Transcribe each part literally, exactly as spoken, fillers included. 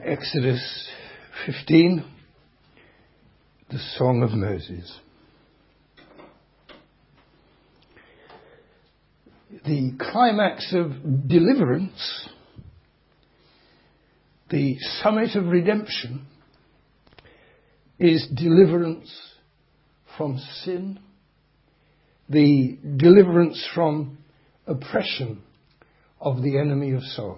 Exodus fifteen, the Song of Moses. The climax of deliverance, the summit of redemption, is deliverance from sin, the deliverance from oppression of the enemy of souls.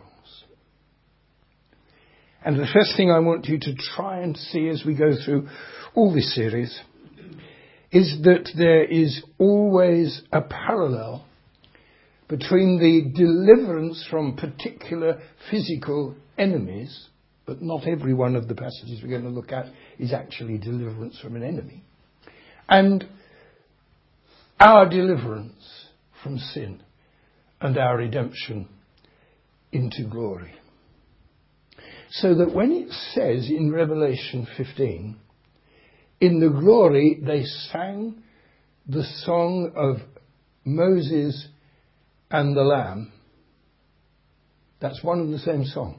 And the first thing I want you to try and see as we go through all this series is that there is always a parallel between the deliverance from particular physical enemies, but not every one of the passages we're going to look at is actually deliverance from an enemy, and our deliverance from sin and our redemption into glory. So that when it says in Revelation fifteen, in the glory they sang the song of Moses and the Lamb, that's one and the same song.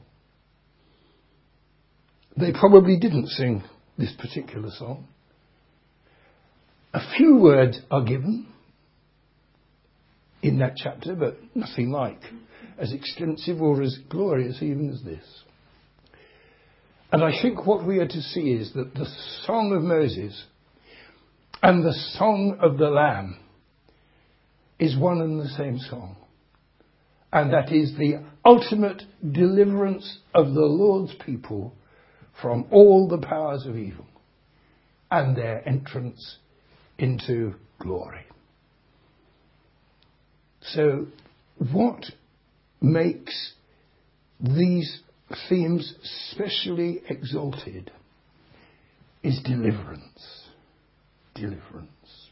They probably didn't sing this particular song. A few words are given in that chapter, but nothing like as extensive or as glorious even as this. And I think what we are to see is that the Song of Moses and the Song of the Lamb is one and the same song. And that is the ultimate deliverance of the Lord's people from all the powers of evil and their entrance into glory. So what makes these themes specially exalted is deliverance. Deliverance.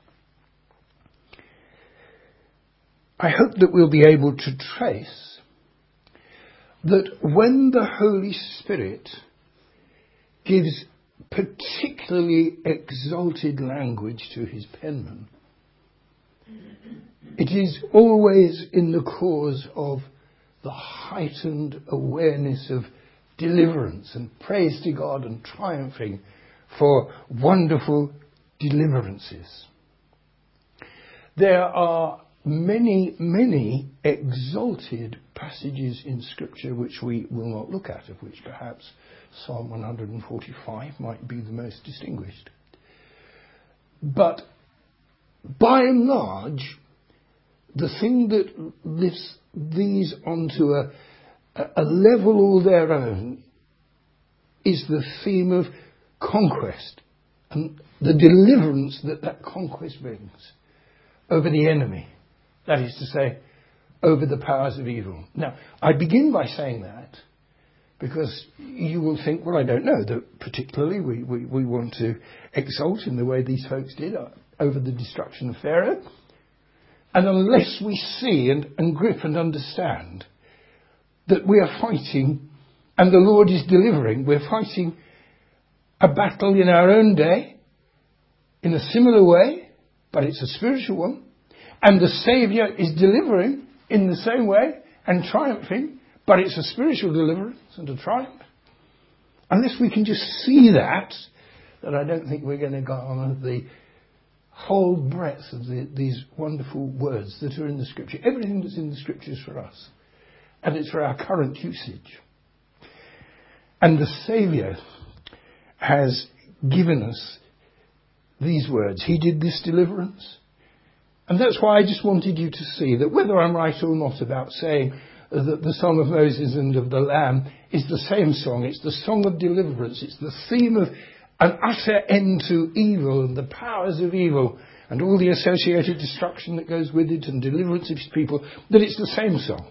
I hope that we'll be able to trace that when the Holy Spirit gives particularly exalted language to his penman, it is always in the cause of the heightened awareness of deliverance and praise to God and triumphing for wonderful deliverances. There are many, many exalted passages in Scripture which we will not look at, of which perhaps Psalm one forty-five might be the most distinguished. But by and large, the thing that lifts these onto a, a level all their own is the theme of conquest and the deliverance that that conquest brings over the enemy. That is to say, over the powers of evil. Now, I begin by saying that because you will think, well, I don't know, that particularly we, we, we want to exult in the way these folks did over the destruction of Pharaoh. And unless we see and, and grip and understand that we are fighting and the Lord is delivering, we're fighting a battle in our own day in a similar way, but it's a spiritual one. And the Saviour is delivering in the same way and triumphing, but it's a spiritual deliverance and a triumph. Unless we can just see that, then I don't think we're going to go on the whole breadth of the, these wonderful words that are in the Scripture. Everything that's in the Scripture is for us. And it's for our current usage. And the Saviour has given us these words. He did this deliverance. And that's why I just wanted you to see that whether I'm right or not about saying that the Song of Moses and of the Lamb is the same song. It's the song of deliverance. It's the theme of an utter end to evil and the powers of evil and all the associated destruction that goes with it and deliverance of his people, that it's the same song.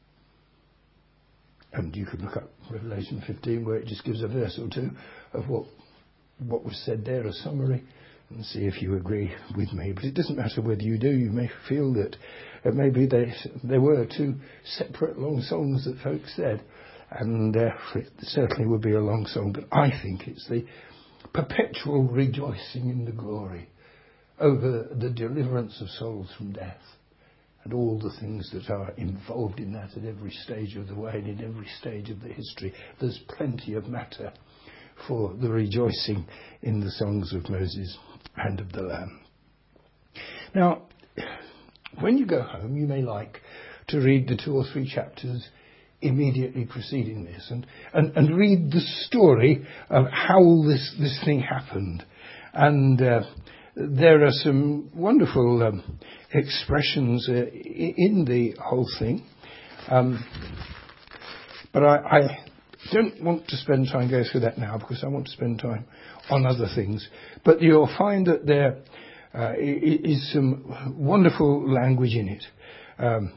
And you could look up Revelation fifteen where it just gives a verse or two of what what was said there, a summary, and see if you agree with me. But it doesn't matter whether you do. You may feel that uh, maybe they, there were two separate long songs that folks said, and uh, it certainly would be a long song, but I think it's the perpetual rejoicing in the glory over the deliverance of souls from death and all the things that are involved in that at every stage of the way and in every stage of the history. There's plenty of matter for the rejoicing in the songs of Moses and of the Lamb. Now, when you go home, you may like to read the two or three chapters immediately preceding this and, and, and read the story of how all this, this thing happened. And uh, there are some wonderful um, expressions uh, in the whole thing. Um, but I, I don't want to spend time going through that now, because I want to spend time on other things. But you'll find that there uh, is some wonderful language in it. Um,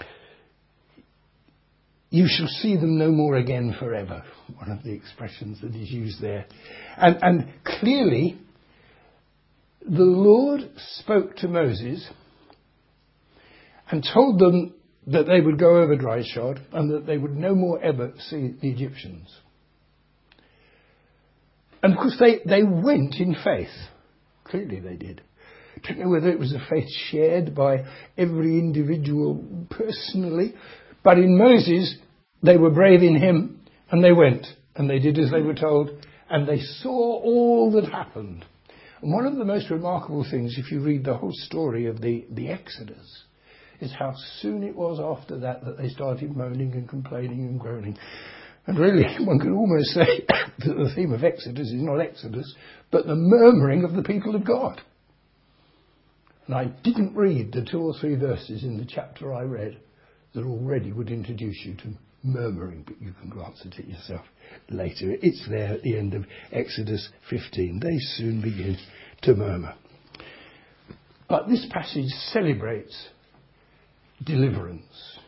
You shall see them no more again forever. One of the expressions that is used there. And, and clearly, the Lord spoke to Moses and told them that they would go over dry shod and that they would no more ever see the Egyptians. And of course they, they went in faith. Clearly they did. I don't know whether it was a faith shared by every individual personally, but in Moses, they were brave in him, and they went, and they did as they were told, and they saw all that happened. And one of the most remarkable things, if you read the whole story of the, the Exodus, is how soon it was after that that they started moaning and complaining and groaning. And really, one could almost say that the theme of Exodus is not Exodus, but the murmuring of the people of God. And I didn't read the two or three verses in the chapter I read that already would introduce you to murmuring, but you can glance at it yourself later. It's there at the end of Exodus fifteen. They soon begin to murmur. But this passage celebrates deliverance.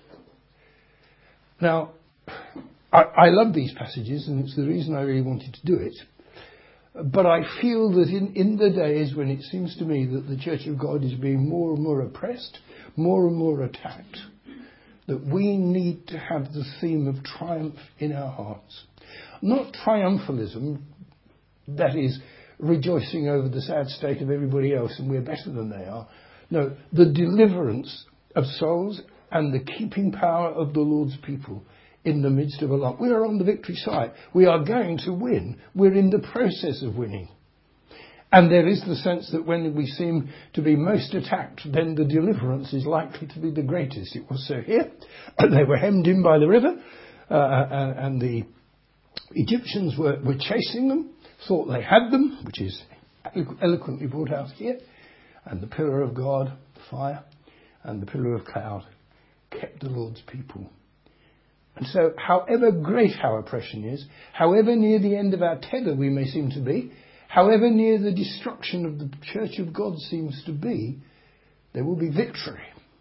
Now, I, I love these passages, and it's the reason I really wanted to do it. But I feel that in, in the days when it seems to me that the Church of God is being more and more oppressed, more and more attacked, that we need to have the theme of triumph in our hearts. Not triumphalism, that is, rejoicing over the sad state of everybody else and we're better than they are. No, the deliverance of souls and the keeping power of the Lord's people in the midst of a lot. We are on the victory side. We are going to win. We're in the process of winning. And there is the sense that when we seem to be most attacked, then the deliverance is likely to be the greatest. It was so here. They were hemmed in by the river, uh, and the Egyptians were, were chasing them, thought they had them, which is eloquently brought out here. And the pillar of God, fire, and the pillar of cloud kept the Lord's people. And so, however great our oppression is, however near the end of our tether we may seem to be, however near the destruction of the Church of God seems to be, there will be victory.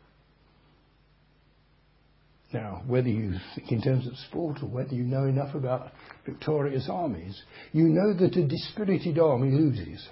Now, whether you think in terms of sport or whether you know enough about victorious armies, you know that a dispirited army loses.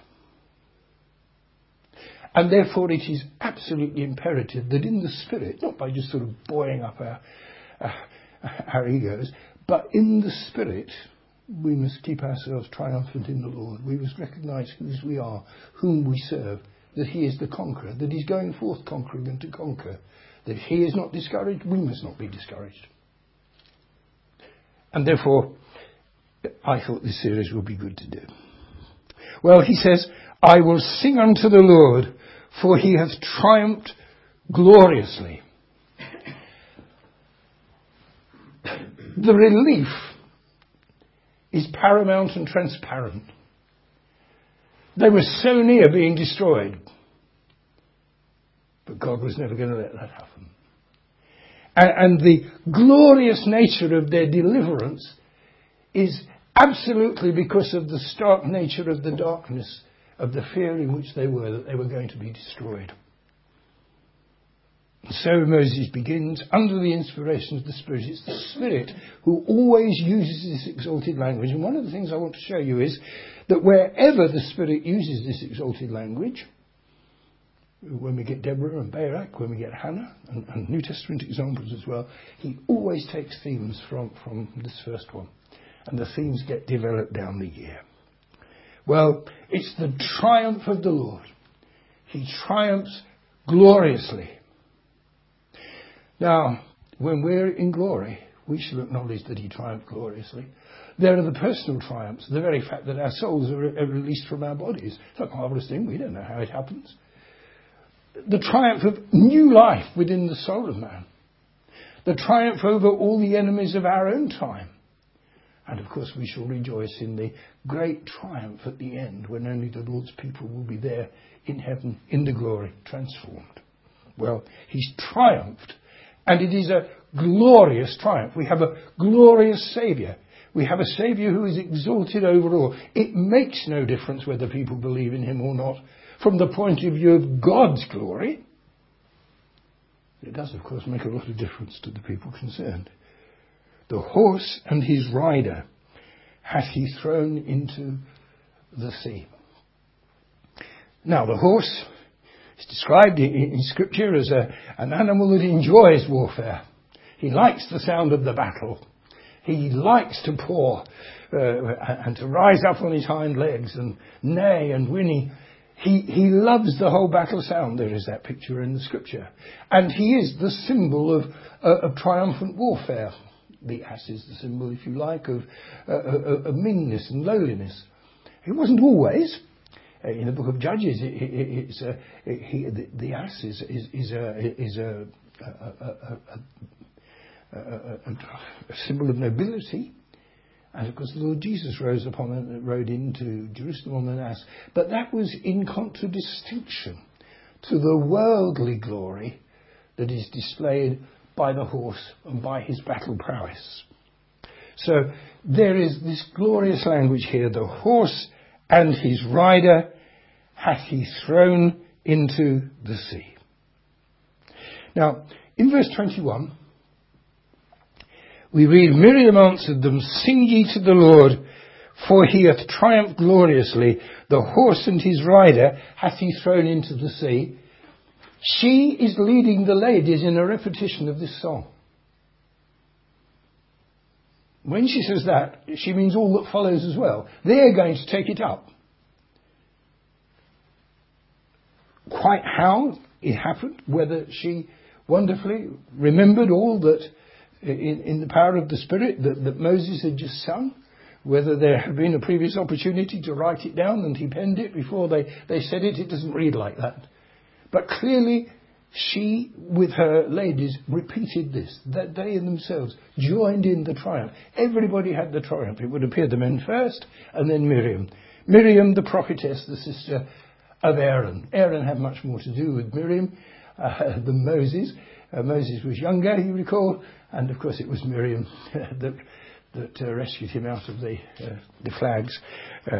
And therefore it is absolutely imperative that in the spirit, not by just sort of buoying up our, uh, our egos, but in the spirit, we must keep ourselves triumphant in the Lord. We must recognise whose we are, whom we serve, that he is the conqueror, that he's going forth conquering and to conquer, that he is not discouraged, we must not be discouraged. And therefore, I thought this series would be good to do. Well, he says, I will sing unto the Lord, for he hath triumphed gloriously. The relief is paramount and transparent. They were so near being destroyed. But God was never going to let that happen. And, and the glorious nature of their deliverance is absolutely because of the stark nature of the darkness, of the fear in which they were, that they were going to be destroyed. So Moses begins under the inspiration of the Spirit. It's the Spirit who always uses this exalted language. And one of the things I want to show you is that wherever the Spirit uses this exalted language, when we get Deborah and Barak, when we get Hannah, and, and New Testament examples as well, he always takes themes from, from this first one. And the themes get developed down the year. Well, it's the triumph of the Lord. He triumphs gloriously. Now, when we're in glory, we shall acknowledge that he triumphed gloriously. There are the personal triumphs, the very fact that our souls are, are released from our bodies. It's a marvellous thing. We don't know how it happens. The triumph of new life within the soul of man. The triumph over all the enemies of our own time. And of course we shall rejoice in the great triumph at the end, when only the Lord's people will be there in heaven, in the glory, transformed. Well, he's triumphed, and it is a glorious triumph. We have a glorious Saviour. We have a Saviour who is exalted over all. It makes no difference whether people believe in him or not, from the point of view of God's glory. It does, of course, make a lot of difference to the people concerned. The horse and his rider hath he thrown into the sea. Now, the horse is described in, in Scripture as a, an animal that enjoys warfare. He likes the sound of the battle. He likes to paw uh, and to rise up on his hind legs and neigh and whinny. He, he loves the whole battle sound. There is that picture in the Scripture. And he is the symbol of, uh, of triumphant warfare. The ass is the symbol, if you like, of, uh, of, of meanness and lowliness. It wasn't always. Uh, in the book of Judges, it, it, it's a, it, he, the, the ass is, is, is a, is a, a, a, a, a, a symbol of nobility. And of course the Lord Jesus rose upon and rode into Jerusalem on an ass. But that was in contradistinction to the worldly glory that is displayed by the horse and by his battle prowess. So there is this glorious language here. The horse and his rider hath he thrown into the sea. Now, in verse twenty-one, we read, Miriam answered them, Sing ye to the Lord, for he hath triumphed gloriously. The horse and his rider hath he thrown into the sea. She is leading the ladies in a repetition of this song. When she says that, she means all that follows as well. They're going to take it up. Quite how it happened, whether she wonderfully remembered all that in, in the power of the Spirit that, that Moses had just sung, whether there had been a previous opportunity to write it down and he penned it before they, they said it, it doesn't read like that. But clearly she, with her ladies, repeated this, that they themselves joined in the triumph. Everybody had the triumph. It would appear the men first, and then Miriam. Miriam, the prophetess, the sister of Aaron. Aaron had much more to do with Miriam uh, than Moses. Uh, Moses was younger, you recall, and of course it was Miriam that that uh, rescued him out of the uh, the flags uh,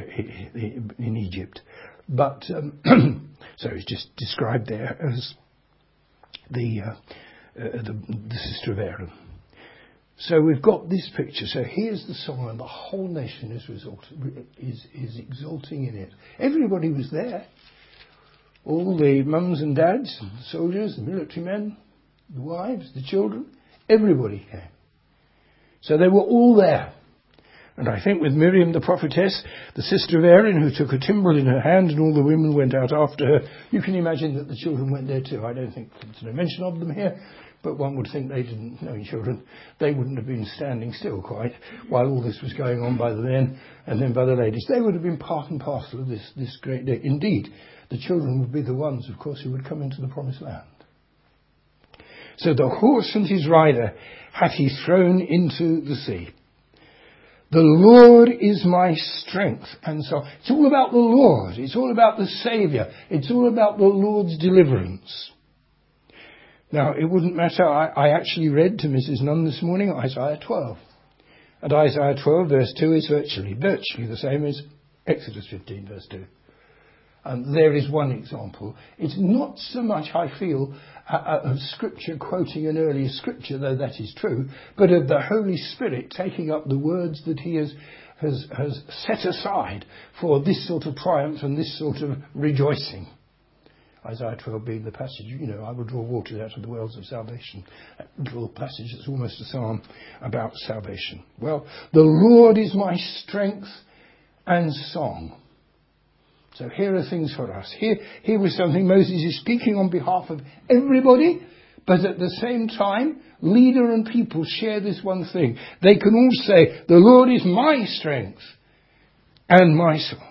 in Egypt. But um, so it's just described there as the, uh, uh, the the sister of Aaron. So we've got this picture. So here's the song, and the whole nation is result, is is exulting in it. Everybody was there. All the mums and dads, the soldiers, the military men, the wives, the children. Everybody came. So they were all there. And I think with Miriam the prophetess, the sister of Aaron, who took a timbrel in her hand, and all the women went out after her, you can imagine that the children went there too. I don't think there's no mention of them here, but one would think they didn't know children. They wouldn't have been standing still quite while all this was going on by the men and then by the ladies. They would have been part and parcel of this, this great day. Indeed, the children would be the ones, of course, who would come into the promised land. So the horse and his rider hath he thrown into the sea. The Lord is my strength. And so it's all about the Lord. It's all about the Saviour. It's all about the Lord's deliverance. Now, it wouldn't matter. I, I actually read to Missus Nunn this morning Isaiah twelve. And Isaiah twelve verse two is virtually, virtually the same as Exodus fifteen verse two. And there is one example. It's not so much, I feel, uh, of Scripture quoting an earlier Scripture, though that is true, but of the Holy Spirit taking up the words that he has, has, has set aside for this sort of triumph and this sort of rejoicing. Isaiah twelve being the passage, you know, I will draw water out of the wells of salvation. That little passage that's almost a psalm about salvation. Well, the Lord is my strength and song. So here are things for us. Here, here was something Moses is speaking on behalf of everybody, But at the same time, leader and people share this one thing. They can all say, the Lord is my strength and my song.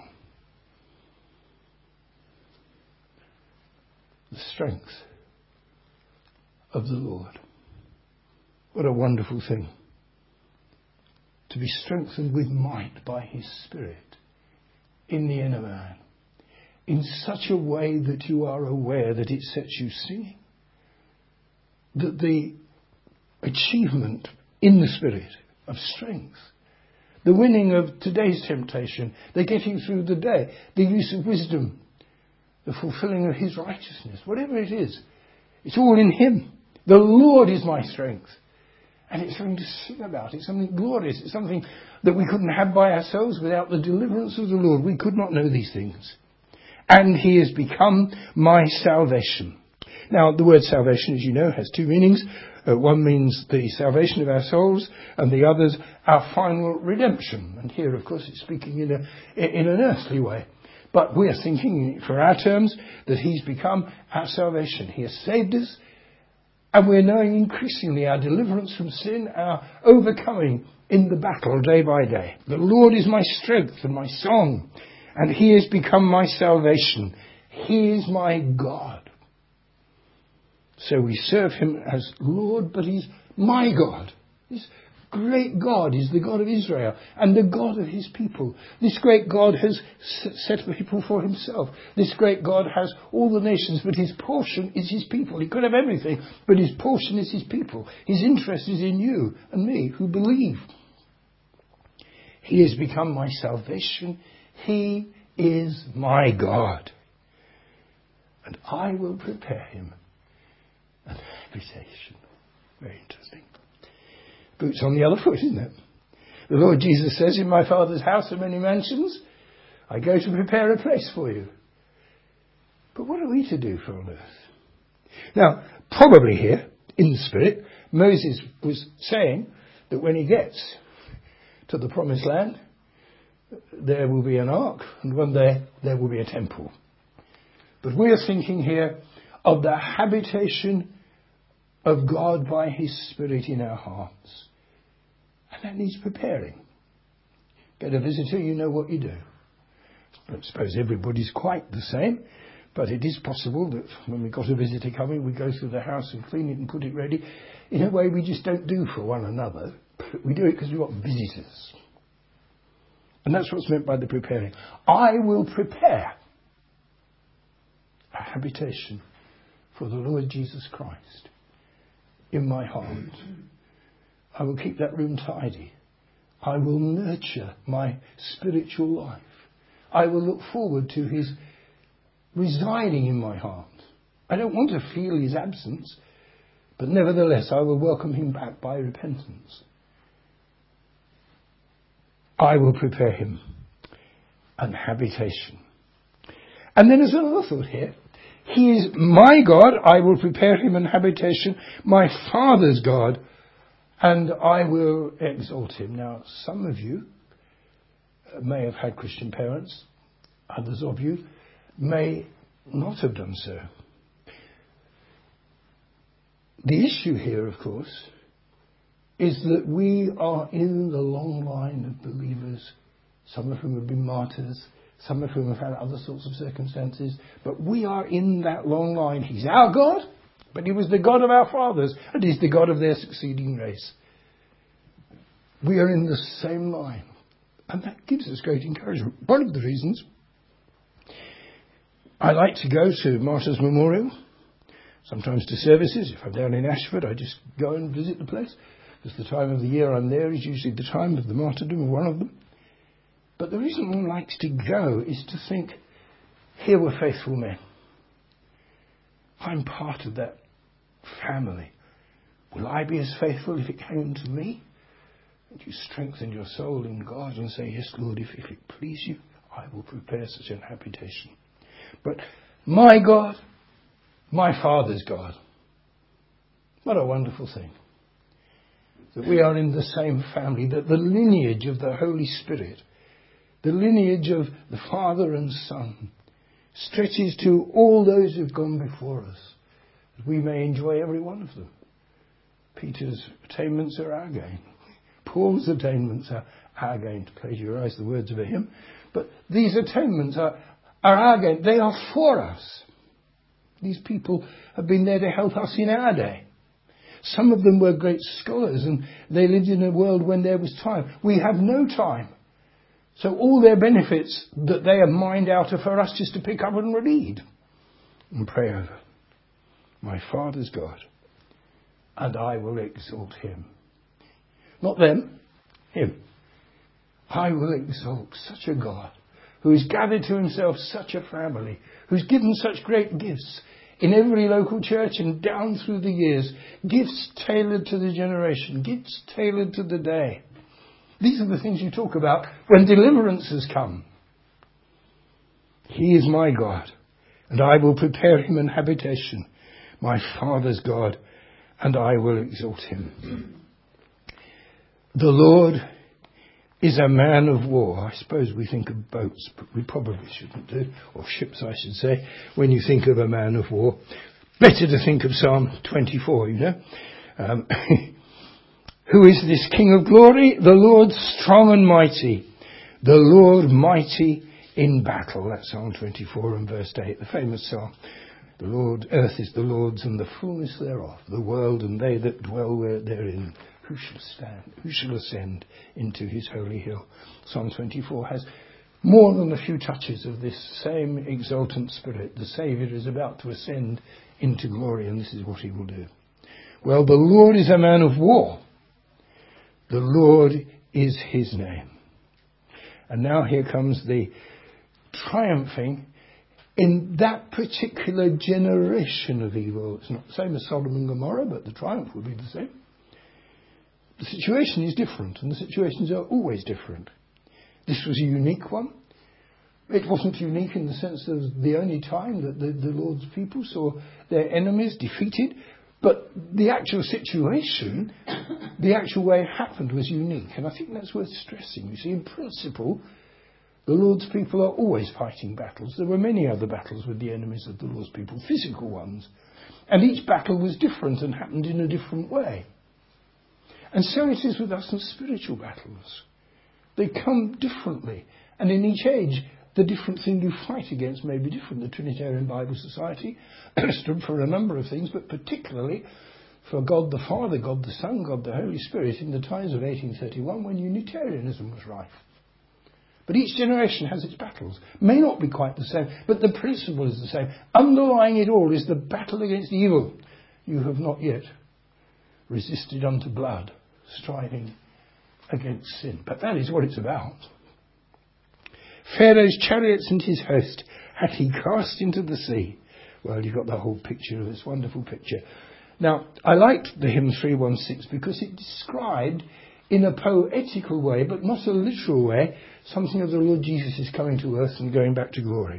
The strength of the Lord. What a wonderful thing. To be strengthened with might by his Spirit in the inner man. In such a way that you are aware that it sets you singing. That the achievement in the Spirit of strength, the winning of today's temptation, the getting through the day, the use of wisdom, the fulfilling of his righteousness, whatever it is, it's all in him. The Lord is my strength. And it's something to sing about. It's something glorious. It's something that we couldn't have by ourselves without the deliverance of the Lord. We could not know these things. And he has become my salvation. Now, the word salvation, as you know, has two meanings. Uh, one means the salvation of our souls, and the other's our final redemption. And here, of course, it's speaking in a in an earthly way. But we're thinking, for our terms, that he's become our salvation. He has saved us, and we're knowing increasingly our deliverance from sin, our overcoming in the battle day by day. The Lord is my strength and my song, and he has become my salvation. He is my God. So we serve him as Lord, but he's my God. This great God is the God of Israel and the God of his people. This great God has set people for himself. This great God has all the nations, but his portion is his people. He could have everything, but his portion is his people. His interest is in you and me who believe. He has become my salvation. He is my God. And I will prepare him an habitation. Very interesting. Boots on the other foot, isn't it? The Lord Jesus says, in my Father's house are many mansions. I go to prepare a place for you. But what are we to do for on earth? Now, probably here, in the Spirit, Moses was saying that when he gets to the promised land, there will be an ark, and one day there will be a temple. But we're thinking here of the habitation of God by his Spirit in our hearts. And that needs preparing. Get a visitor, you know what you do. I don't suppose everybody's quite the same, but it is possible that when we've got a visitor coming, we go through the house and clean it and put it ready in a way we just don't do for one another. We do it because we've got visitors. And that's what's meant by the preparing. I will prepare a habitation for the Lord Jesus Christ in my heart. I will keep that room tidy. I will nurture my spiritual life. I will look forward to his residing in my heart. I don't want to feel his absence, but nevertheless I will welcome him back by repentance. I will prepare him an habitation. And then there's another thought here. He is my God, I will prepare him an habitation, my Father's God, and I will exalt him. Now, some of you may have had Christian parents, others of you may not have done so. The issue here, of course, is that we are in the long line of believers, some of whom have been martyrs, some of whom have had other sorts of circumstances, but we are in that long line. He's our God, but he was the God of our fathers, and he's the God of their succeeding race. We are in the same line, and that gives us great encouragement. One of the reasons I like to go to Martyrs Memorial, sometimes to services. If I'm down in Ashford, I just go and visit the place, because the time of the year I'm there is usually the time of the martyrdom of one of them. But the reason one likes to go is to think, here were faithful men. I'm part of that family. Will I be as faithful if it came to me? And you strengthen your soul in God and say, yes, Lord, if, if it please you, I will prepare such an habitation. But my God, my Father's God. What a wonderful thing. That we are in the same family, that the lineage of the Holy Spirit, the lineage of the Father and Son, stretches to all those who've gone before us, We may enjoy every one of them. Peter's attainments are our gain. Paul's attainments are our gain, to plagiarize the words of a hymn. But these attainments are, are our gain. They are for us. These people have been there to help us in our day. Some of them were great scholars, and they lived in a world when there was time. We have no time. So all their benefits that they have mined out are for us just to pick up and read and pray over. My Father's God, and I will exalt him. Not them, him. I will exalt such a God who has gathered to himself such a family, who's given such great gifts in every local church and down through the years. Gifts tailored to the generation, gifts tailored to the day. These are the things you talk about when deliverance has come. He is my God, and I will prepare him an habitation. My Father's God, and I will exalt him. The Lord is a man of war. I suppose we think of boats, but we probably shouldn't do, or ships I should say, when you think of a man of war. Better to think of Psalm twenty-four, you know. Um, Who is this King of glory? The Lord strong and mighty. The Lord mighty in battle. That's Psalm twenty-four and verse eight, the famous psalm. The Lord, earth is the Lord's and the fullness thereof, the world and they that dwell therein. Who shall stand? Who shall ascend into his holy hill? Psalm twenty-four has more than a few touches of this same exultant spirit. The Saviour is about to ascend into glory, and this is what he will do. Well, the Lord is a man of war. The Lord is his name. And now here comes the triumphing in that particular generation of evil. It's not the same as Sodom and Gomorrah, but the triumph will be the same. The situation is different, and the situations are always different. This was a unique one. It wasn't unique in the sense of the only time that the, the Lord's people saw their enemies defeated, but the actual situation, the actual way it happened was unique, and I think that's worth stressing. You see, in principle, the Lord's people are always fighting battles. There were many other battles with the enemies of the Lord's people, physical ones, and each battle was different and happened in a different way. And so it is with us in spiritual battles. They come differently. And in each age, the different thing you fight against may be different. The Trinitarian Bible Society stood for a number of things, but particularly for God the Father, God the Son, God the Holy Spirit in the times of eighteen thirty-one when Unitarianism was rife. But each generation has its battles. May not be quite the same, but the principle is the same. Underlying it all is the battle against evil. You have not yet resisted unto blood, striving against sin. But that is what it's about. Pharaoh's chariots and his host had he cast into the sea. Well, you've got the whole picture of this wonderful picture. Now, I liked the hymn three one six because it described in a poetical way, but not a literal way, something of the Lord Jesus is coming to earth and going back to glory.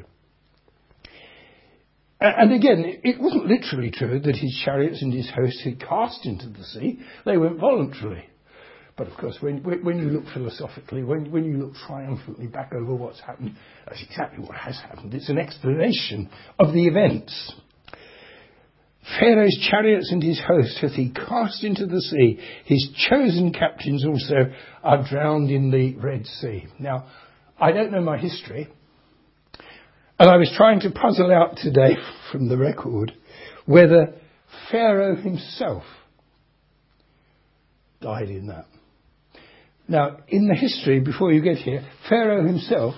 And again, it wasn't literally true that his chariots and his host had cast into the sea. They went voluntarily. But of course, when, when you look philosophically, when, when you look triumphantly back over what's happened, that's exactly what has happened. It's an explanation of the events. Pharaoh's chariots and his host hath he cast into the sea. His chosen captains also are drowned in the Red Sea. Now, I don't know my history. And I was trying to puzzle out today from the record whether Pharaoh himself died in that. Now, in the history, before you get here, Pharaoh himself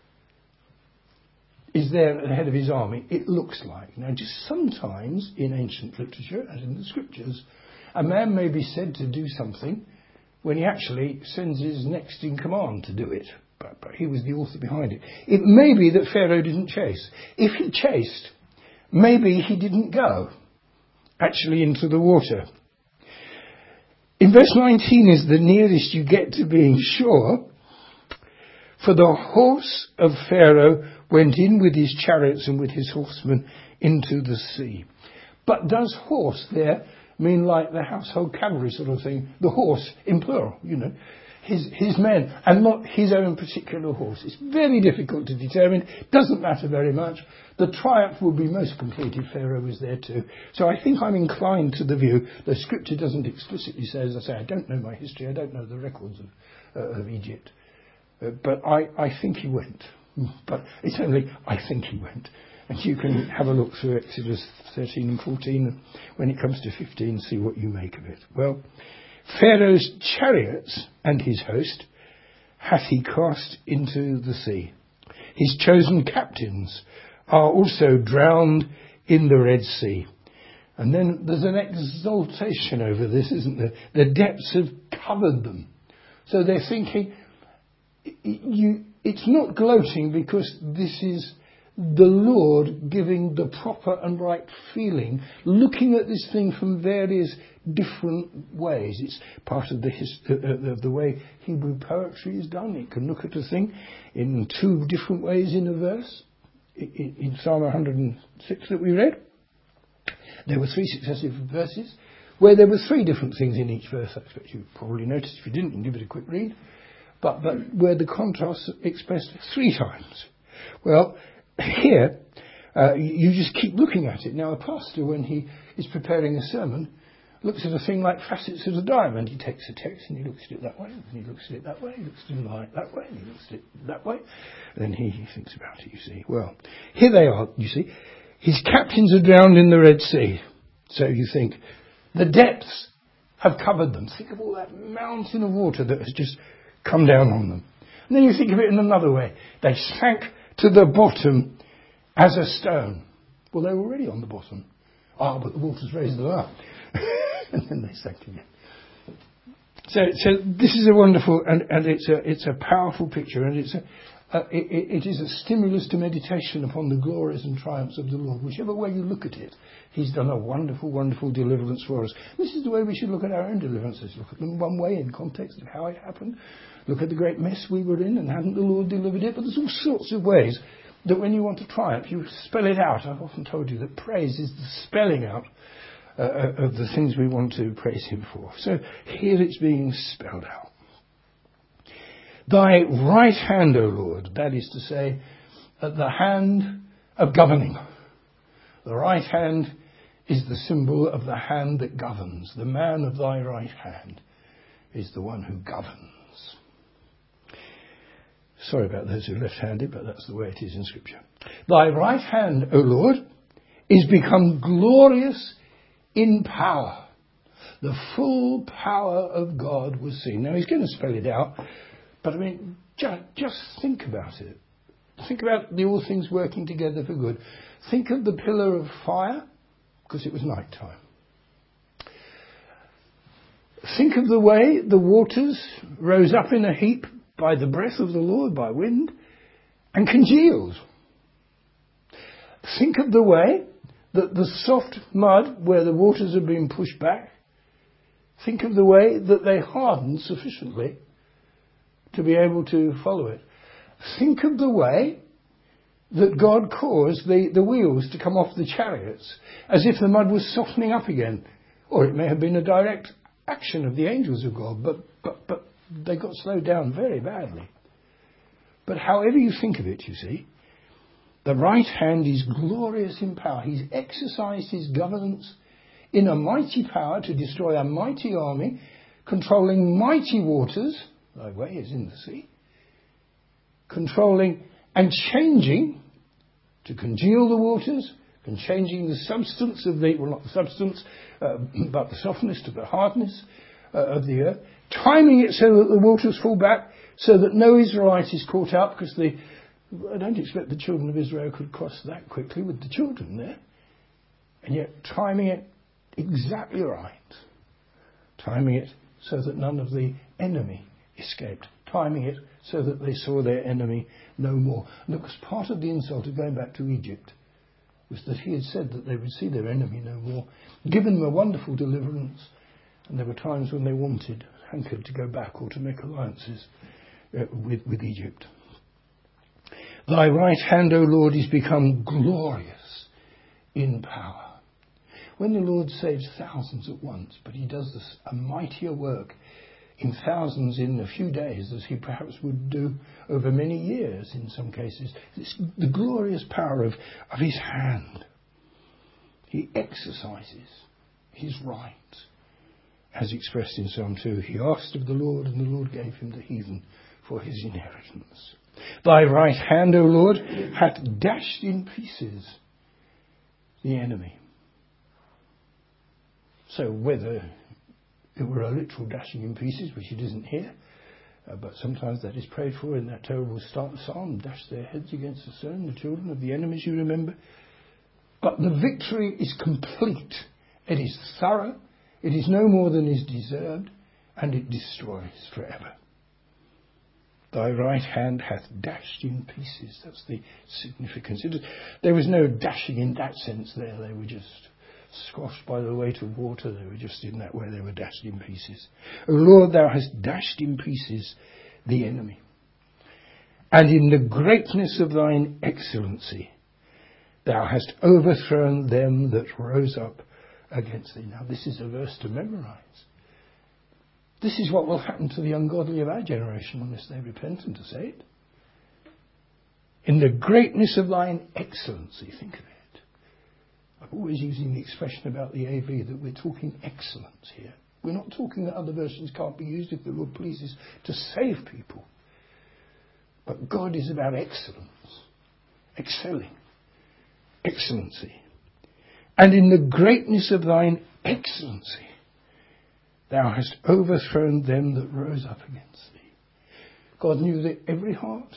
is there at the head of his army, it looks like. Now, just sometimes in ancient literature, as in the scriptures, a man may be said to do something when he actually sends his next in command to do it. But, but he was the author behind it. It may be that Pharaoh didn't chase. If he chased, maybe he didn't go actually into the water. In verse nineteen is the nearest you get to being sure. For the horse of Pharaoh went in with his chariots and with his horsemen into the sea. But does horse there mean like the household cavalry sort of thing? The horse in plural, you know. his, his men and not his own particular horse. It's very difficult to determine. Doesn't matter very much. The triumph will be most complete if Pharaoh was there too. So I think I'm inclined to the view, though Scripture doesn't explicitly say, as I say, I don't know my history, I don't know the records of, uh, of Egypt. Uh, but I, I think he went. But it's only, I think he went. And you can have a look through Exodus thirteen and fourteen, and when it comes to fifteen, see what you make of it. Well, Pharaoh's chariots and his host hath he cast into the sea. His chosen captains are also drowned in the Red Sea. And then there's an exaltation over this, isn't there? The depths have covered them. So they're thinking, you, it's not gloating because this is the Lord giving the proper and right feeling, looking at this thing from various different ways. It's part of the, his, uh, of the way Hebrew poetry is done. It can look at a thing in two different ways in a verse. In, in Psalm one hundred six that we read, there were three successive verses where there were three different things in each verse. I expect you probably noticed. If you didn't, you can give it a quick read. But, but where the contrasts expressed three times. Well, here, uh, you just keep looking at it. Now, a pastor, when he is preparing a sermon, looks at a thing like facets of a diamond. He takes a text and he looks at it that way, and he looks at it that way, he looks at it like that way, and he looks at it that way. And then he, he thinks about it, you see. Well, here they are, you see. His captains are drowned in the Red Sea. So you think, the depths have covered them. Think of all that mountain of water that has just come down on them. And then you think of it in another way. They sank to the bottom as a stone. Well, they were already on the bottom. Ah, but the waters raised them up. And then they sank again. So, so this is a wonderful, and, and it's a it's a powerful picture, and it's a uh, it, it is a stimulus to meditation upon the glories and triumphs of the Lord. Whichever way you look at it, He's done a wonderful, wonderful deliverance for us. This is the way we should look at our own deliverances. Look at them one way in context of how it happened. Look at the great mess we were in, and hadn't the Lord delivered it? But there's all sorts of ways that when you want to triumph, you spell it out. I've often told you that praise is the spelling out Uh, of the things we want to praise Him for. So here it's being spelled out. Thy right hand, O Lord, that is to say, at the hand of governing. The right hand is the symbol of the hand that governs. The man of thy right hand is the one who governs. Sorry about those who are left-handed, but that's the way it is in Scripture. Thy right hand, O Lord, is become glorious in power. The full power of God was seen. Now he's going to spell it out, but I mean, just, just think about it. Think about the all things working together for good. Think of the pillar of fire, because it was night time. Think of the way the waters rose up in a heap by the breath of the Lord, by wind, and congealed. Think of the way that the soft mud where the waters have been pushed back, think of the way that they hardened sufficiently to be able to follow it. Think of the way that God caused the, the wheels to come off the chariots as if the mud was softening up again. Or it may have been a direct action of the angels of God, but, but, but they got slowed down very badly. But however you think of it, you see, the right hand is glorious in power. He's exercised his governance in a mighty power to destroy a mighty army, controlling mighty waters, thy way is in the sea, controlling and changing to congeal the waters, and changing the substance of the, well not the substance, uh, but the softness to the hardness uh, of the earth, timing it so that the waters fall back, so that no Israelite is caught up, because the I don't expect the children of Israel could cross that quickly with the children there. And yet timing it exactly right. Timing it so that none of the enemy escaped. Timing it so that they saw their enemy no more. And of course, part of the insult of going back to Egypt was that he had said that they would see their enemy no more. Given them a wonderful deliverance. And there were times when they wanted, hankered to go back or to make alliances uh, with, with Egypt. Thy right hand, O Lord, is become glorious in power. When the Lord saves thousands at once, but he does this, a mightier work in thousands in a few days, as he perhaps would do over many years in some cases. It's the glorious power of, of his hand. He exercises his right, as expressed in Psalm two. He asked of the Lord, and the Lord gave him the heathen for his inheritance. Thy right hand, O Lord, hath dashed in pieces the enemy. So whether it were a literal dashing in pieces, which it isn't here, uh, but sometimes that is prayed for in that terrible start psalm, dash their heads against the stone, the children of the enemies, you remember. But the victory is complete. It is thorough. It is no more than is deserved, and it destroys forever. Thy right hand hath dashed in pieces. That's the significance. It, there was no dashing in that sense there. They were just squashed by the weight of water. They were just in that way. They were dashed in pieces. O Lord, thou hast dashed in pieces the enemy. And in the greatness of thine excellency, thou hast overthrown them that rose up against thee. Now, this is a verse to memorize. This is what will happen to the ungodly of our generation unless they repent and to say it. In the greatness of thine excellency, think of it. I'm always using the expression about the A V that we're talking excellence here. We're not talking that other versions can't be used if the Lord pleases to save people. But God is about excellence, excelling, excellency. And in the greatness of thine excellency, thou hast overthrown them that rose up against thee. God knew that every heart.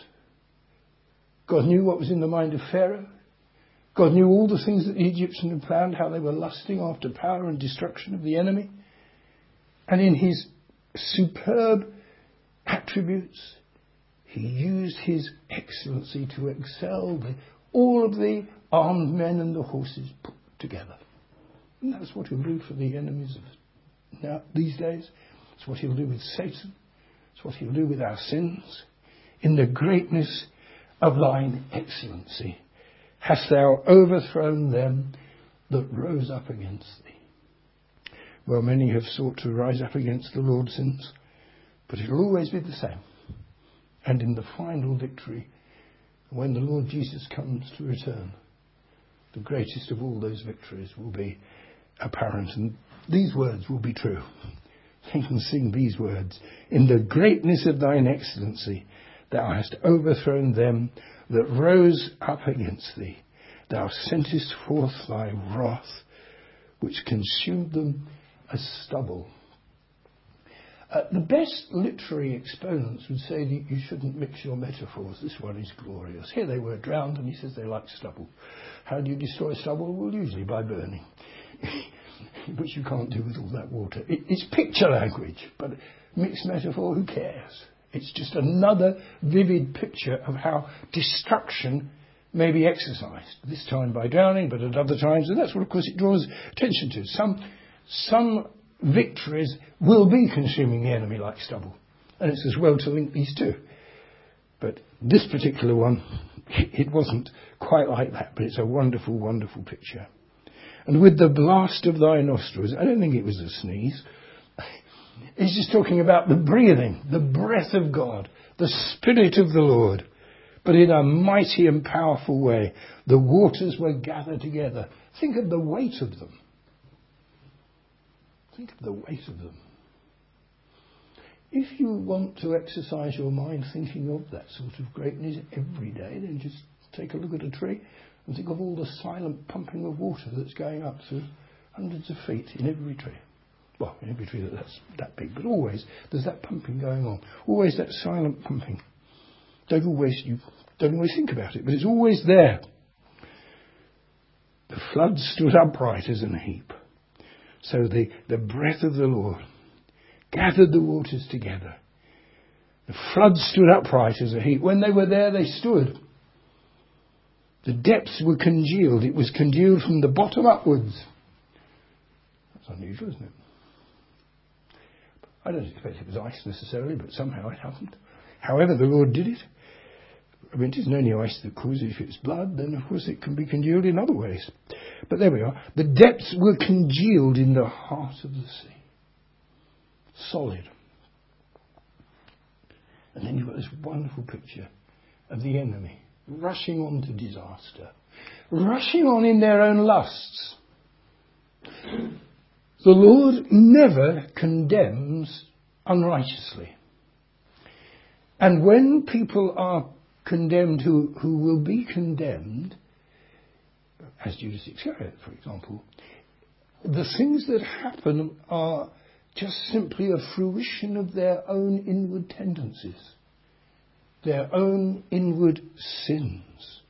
God knew what was in the mind of Pharaoh. God knew all the things that the Egyptians had planned, how they were lusting after power and destruction of the enemy. And in his superb attributes, he used his excellency to excel the, all of the armed men and the horses put together. And that's what he'll do for the enemies of now these days. It's what he'll do with Satan. It's what he'll do with our sins. In the greatness of thine excellency hast thou overthrown them that rose up against thee. Well, many have sought to rise up against the Lord's sins, but it'll always be the same. And in the final victory, when the Lord Jesus comes to return, the greatest of all those victories will be apparent. And these words will be true. Think and sing these words. In the greatness of thine excellency, thou hast overthrown them that rose up against thee. Thou sentest forth thy wrath, which consumed them as stubble. Uh, the best literary exponents would say that you shouldn't mix your metaphors. This one is glorious. Here they were drowned, and he says they're like stubble. How do you destroy stubble? Well, usually by burning. Which you can't do with all that water. It, it's picture language, but mixed metaphor, who cares? It's just another vivid picture of how destruction may be exercised. This time by drowning, but at other times, and that's what, of course, it draws attention to. Some, some victories will be consuming the enemy like stubble, and it's as well to link these two. But this particular one, it wasn't quite like that, but it's a wonderful, wonderful picture. And with the blast of thy nostrils, I don't think it was a sneeze. He's just talking about the breathing, the breath of God, the Spirit of the Lord. But in a mighty and powerful way, the waters were gathered together. Think of the weight of them. Think of the weight of them. If you want to exercise your mind thinking of that sort of greatness every day, then just take a look at a tree and think of all the silent pumping of water that's going up through hundreds of feet in every tree. Well, in every tree that's that big, but always there's that pumping going on. Always that silent pumping. Don't always you don't always think about it, but it's always there. The flood stood upright as an heap. So the, the breath of the Lord gathered the waters together. The flood stood upright as a heap. When they were there, they stood. The depths were congealed. It was congealed from the bottom upwards. That's unusual, isn't it? I don't expect it was ice necessarily, but somehow it happened. However, the Lord did it. I mean, it isn't only ice that causes it. If it's blood, then of course it can be congealed in other ways. But there we are. The depths were congealed in the heart of the sea. Solid. And then you've got this wonderful picture of the enemy rushing on to disaster, rushing on in their own lusts. The Lord never condemns unrighteously. And when people are condemned who, who will be condemned, as Judas Iscariot, for example, the things that happen are just simply a fruition of their own inward tendencies, their own inward sins.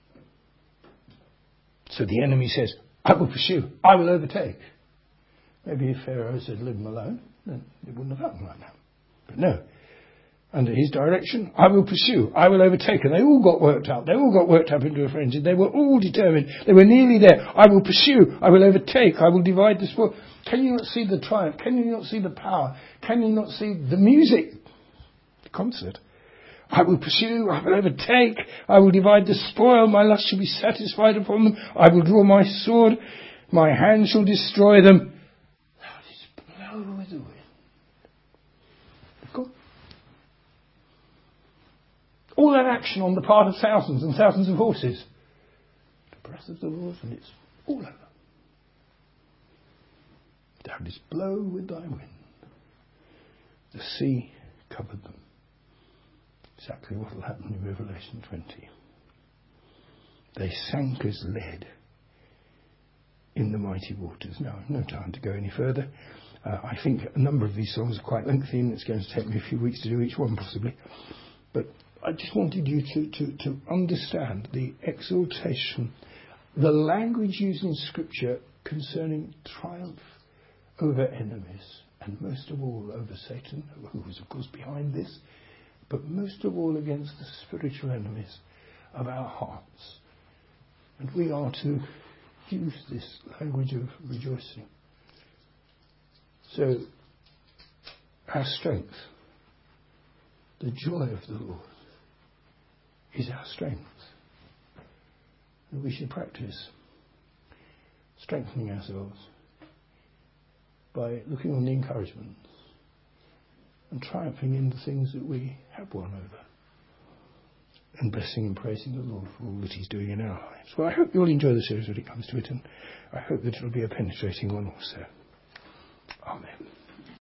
So the enemy says, I will pursue, I will overtake. Maybe if Pharaoh said, leave him alone, then it wouldn't have happened right now. But no. Under his direction, I will pursue, I will overtake. And they all got worked up. They all got worked up into a frenzy. They were all determined. They were nearly there. I will pursue, I will overtake, I will divide the spoil. Can you not see the triumph? Can you not see the power? Can you not see the music? The concert. I will pursue, I will overtake, I will divide the spoil. My lust shall be satisfied upon them. I will draw my sword. My hand shall destroy them. Thou didst blow with the wind. Go. All that action on the part of thousands and thousands of horses. The breath of the Lord, and it's all over. Thou didst blow with thy wind. The sea covered them. Exactly what will happen in Revelation twenty. They sank as lead in the mighty waters. Now, no time to go any further. Uh, I think a number of these songs are quite lengthy, and it's going to take me a few weeks to do each one possibly. But I just wanted you to, to, to understand the exaltation, the language used in Scripture concerning triumph over enemies, and most of all over Satan, who was of course behind this, but most of all against the spiritual enemies of our hearts. And we are to use this language of rejoicing. So, our strength, the joy of the Lord, is our strength. And we should practice strengthening ourselves by looking on the encouragements and triumphing in the things that we have won over, and blessing and praising the Lord for all that He's doing in our lives. Well, I hope you'll enjoy the series when it comes to it, and I hope that it'll be a penetrating one also. Amen.